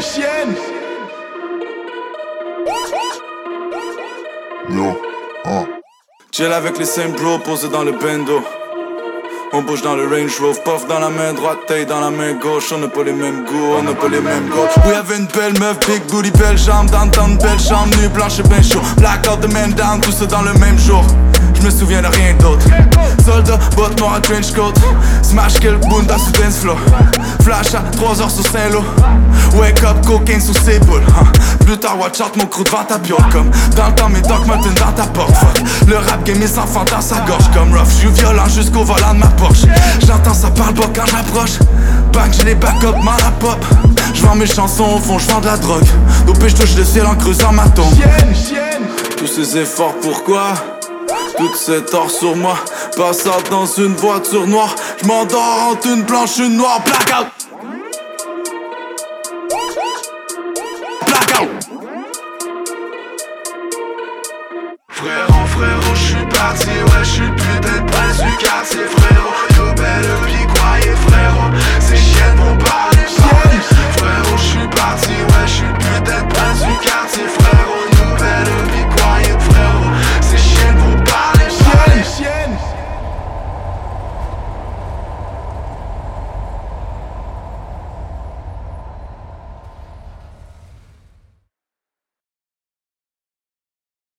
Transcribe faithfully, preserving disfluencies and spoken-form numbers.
chienne. Yo, hein. Chill avec les same bros, posé dans le bendo. On bouge dans le Range Rover, puff dans la main droite, taille dans la main gauche. On n'a pas les mêmes goûts, on n'a pas les mêmes goûts. Oui, y'avait une belle meuf, big booty, belle jambe. Dans dans une belle chambre, nuit blanche et ben chaud. Blackout, the man down, tout ça dans le même jour. Je me souviens de rien d'autre. Soldat, botte noire, trench coat. Smash kill, bunda sous dance floor. Flash à trois heures sur Saint-Lô. Wake up, cocaine sous ses boules, hein. Plus tard, watch out, mon crew devant ta piole. Comme dans le temps, mes Doc Martens dans ta porte. Fuck, le rap game est sans fan dans sa gorge. Comme rough, j'suis violent jusqu'au volant de ma Porsche. J'entends ça parle bas quand j'approche. Bang, j'ai les backups, mal à pop. J'vends mes chansons au fond, j'vends de la drogue. Dopé, j'touche le ciel en creusant ma tombe. Chienne, chienne. Tous ces efforts, pourquoi? Tout cet or sur moi. Passate dans une voiture noire. J'm'endors entre une blanche et une noire. Blackout. Blackout. Frérot, frérot, j'suis parti, ouais, j'suis le putain de prince du quartier.